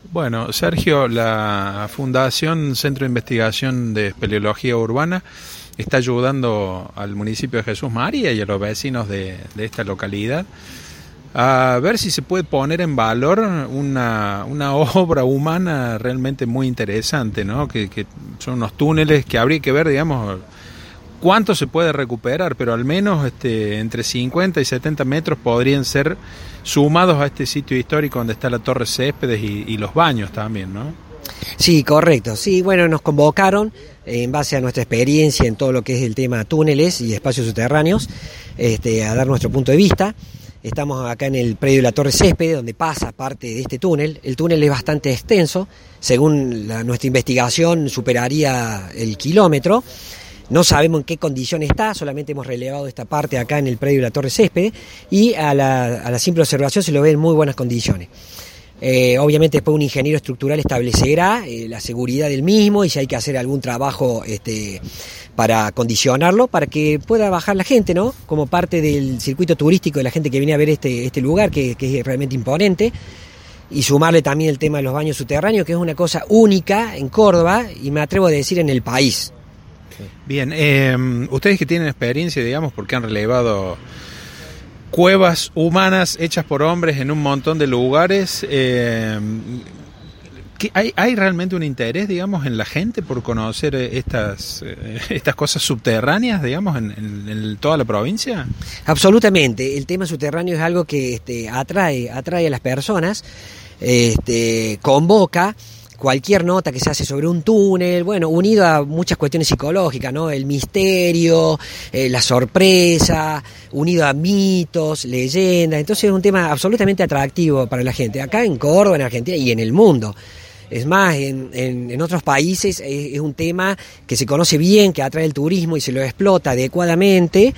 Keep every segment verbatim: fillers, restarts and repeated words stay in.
Bueno, Sergio, la Fundación Centro de Investigación de Espeleología Urbana está ayudando al municipio de Jesús María y a los vecinos de, de esta localidad a ver si se puede poner en valor una, una obra humana realmente muy interesante, ¿no? Que, que son unos túneles que habría que ver, digamos, cuánto se puede recuperar, pero al menos este, entre cincuenta y setenta metros podrían ser sumados a este sitio histórico donde está la Torre Céspedes y, y los baños también, ¿no? Sí, correcto. Sí, bueno, nos convocaron eh, en base a nuestra experiencia en todo lo que es el tema túneles y espacios subterráneos, este, a dar nuestro punto de vista. Estamos acá en el predio de la Torre Céspedes, donde pasa parte de este túnel. El túnel es bastante extenso, según la, nuestra investigación superaría el kilómetro. No sabemos en qué condición está, solamente hemos relevado esta parte acá en el predio de la Torre Céspedes y a la, a la simple observación se lo ve en muy buenas condiciones. Eh, obviamente después un ingeniero estructural establecerá eh, la seguridad del mismo y si hay que hacer algún trabajo este, para acondicionarlo, para que pueda bajar la gente, ¿no? Como parte del circuito turístico de la gente que viene a ver este, este lugar, que, que es realmente imponente. Y sumarle también el tema de los baños subterráneos, que es una cosa única en Córdoba y me atrevo a decir en el país. Bien, eh, ustedes que tienen experiencia, digamos, porque han relevado cuevas humanas hechas por hombres en un montón de lugares, eh, ¿hay, ¿hay realmente un interés, digamos, en la gente por conocer estas, eh, estas cosas subterráneas, digamos, en, en, en toda la provincia? Absolutamente, el tema subterráneo es algo que este, atrae, atrae a las personas, este, convoca. Cualquier nota que se hace sobre un túnel, bueno, unido a muchas cuestiones psicológicas, ¿no? El misterio, eh, la sorpresa, unido a mitos, leyendas. Entonces es un tema absolutamente atractivo para la gente, acá en Córdoba, en Argentina y en el mundo. Es más, en, en, en otros países es, es un tema que se conoce bien, que atrae el turismo y se lo explota adecuadamente.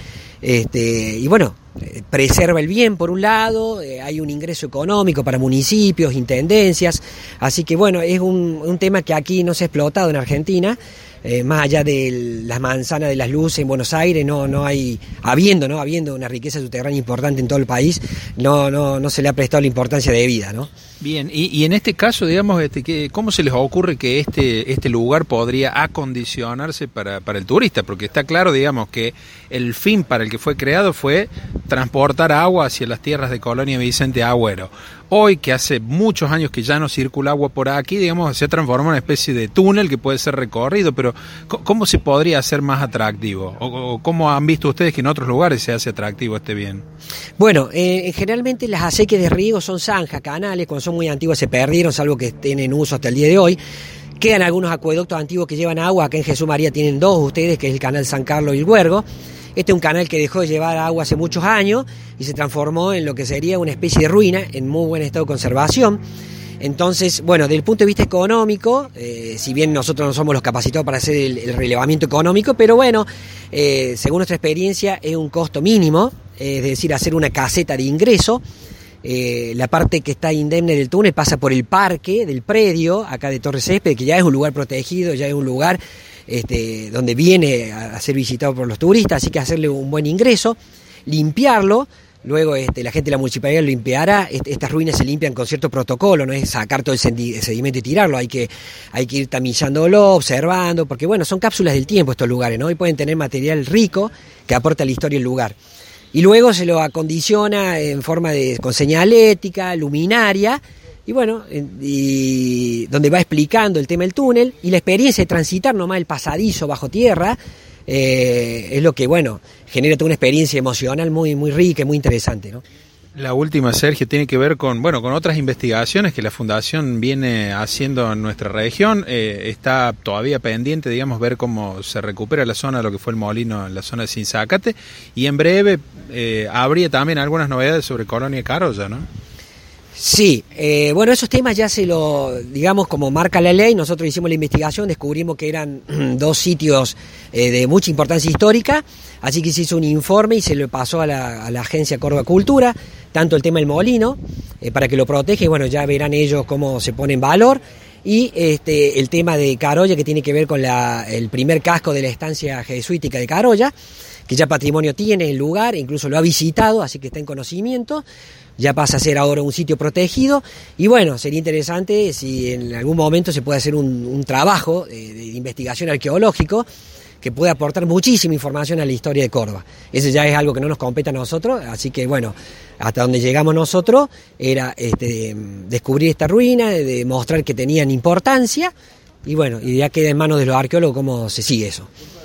Este, y bueno, preserva el bien por un lado, eh, hay un ingreso económico para municipios, intendencias, así que bueno, es un, un tema que aquí no se ha explotado en Argentina, eh, más allá de las manzanas de las luces en Buenos Aires, no, no hay, habiendo, ¿no? habiendo una riqueza subterránea importante en todo el país, no, no, no se le ha prestado la importancia debida, ¿no? Bien, y, y en este caso, digamos, este, que, ¿cómo se les ocurre que este, este lugar podría acondicionarse para, para el turista? Porque está claro, digamos, que el fin para el que fue creado fue transportar agua hacia las tierras de Colonia Vicente Agüero. Hoy, que hace muchos años que ya no circula agua por aquí, digamos, se transforma en una especie de túnel que puede ser recorrido, pero ¿cómo se podría hacer más atractivo? ¿O, o cómo han visto ustedes que en otros lugares se hace atractivo este bien? Bueno, eh, generalmente las acequias de riego son zanjas, canales, cuando son muy antiguas se perdieron, salvo que tienen uso hasta el día de hoy. Quedan algunos acueductos antiguos que llevan agua, acá en Jesús María tienen dos ustedes, que es el canal San Carlos y el Huergo. Este es un canal que dejó de llevar agua hace muchos años y se transformó en lo que sería una especie de ruina en muy buen estado de conservación. Entonces, bueno, desde el punto de vista económico, eh, si bien nosotros no somos los capacitados para hacer el, el relevamiento económico, pero bueno, eh, según nuestra experiencia es un costo mínimo, eh, es decir, hacer una caseta de ingreso. Eh, la parte que está indemne del túnel pasa por el parque del predio, acá de Torre Céspedes, que ya es un lugar protegido, ya es un lugar este, donde viene a ser visitado por los turistas, así que hacerle un buen ingreso, limpiarlo. Luego este, la gente de la municipalidad lo limpiará. Este, estas ruinas se limpian con cierto protocolo, no es sacar todo el sedimento y tirarlo, hay que, hay que ir tamillándolo, observando, porque bueno, son cápsulas del tiempo estos lugares, ¿no? Y pueden tener material rico que aporta a la historia del lugar. Y luego se lo acondiciona en forma de con señalética, luminaria, y bueno, y donde va explicando el tema del túnel y la experiencia de transitar nomás el pasadizo bajo tierra. Eh, es lo que, bueno, genera toda una experiencia emocional muy, muy rica y muy interesante, ¿no? La última, Sergio, tiene que ver con, bueno, con otras investigaciones que la Fundación viene haciendo en nuestra región. Eh, está todavía pendiente, digamos, ver cómo se recupera la zona de lo que fue el molino en la zona de Sinzacate. Y en breve eh, habría también algunas novedades sobre Colonia Carolla, ¿no? Sí, eh, bueno, esos temas ya se lo, digamos, como marca la ley, nosotros hicimos la investigación, descubrimos que eran dos sitios eh, de mucha importancia histórica, así que se hizo un informe y se lo pasó a la, a la Agencia Córdoba Cultura, tanto el tema del molino, eh, para que lo proteja, y bueno, ya verán ellos cómo se pone en valor, y este, el tema de Carolla, que tiene que ver con la, el primer casco de la estancia jesuítica de Carolla, que ya patrimonio tiene el lugar, incluso lo ha visitado, así que está en conocimiento. ya pasa a ser ahora un sitio protegido, y bueno, sería interesante si en algún momento se puede hacer un, un trabajo de, de investigación arqueológico que puede aportar muchísima información a la historia de Córdoba. Ese ya es algo que no nos compete a nosotros, así que bueno, hasta donde llegamos nosotros era este, descubrir esta ruina, de mostrar que tenían importancia, y bueno, y ya queda en manos de los arqueólogos cómo se sigue eso.